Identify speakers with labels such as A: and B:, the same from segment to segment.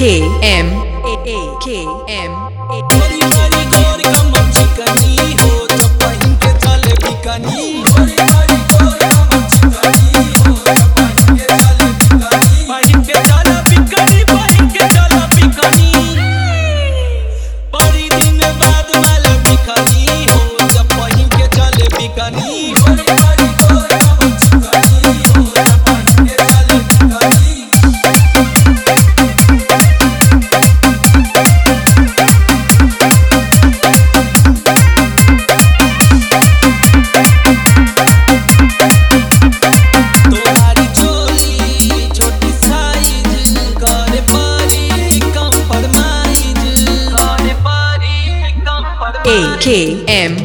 A: AKM AKM
B: बड़ी बड़ी गोर कमर चिकनी हो जब पहिन के चले बिकनी बड़ी बड़ी गोर कमर चिकनी हो जब पहिन के चले बिकनी पहिन के चला बिकनी पहिन के चला बिकनी बड़ी दिन बाद माल बिकनी हो जब पहिन के चले बिकनी बड़ी बड़ी गोर कमर चिकनी हो जब पहिन के चले bikini
A: AKM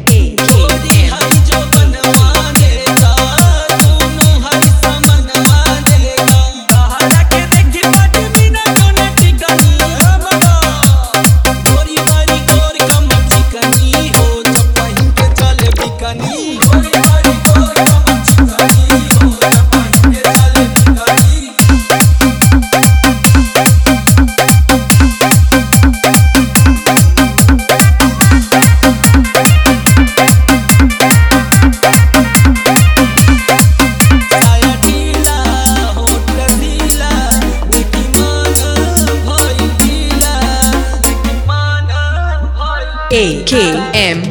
A: AKM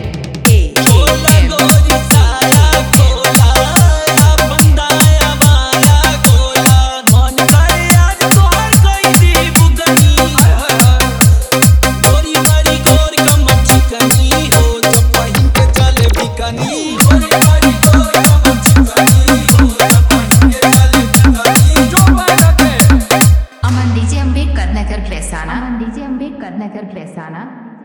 C: Aman DJ Ambedkar Nagar Plesana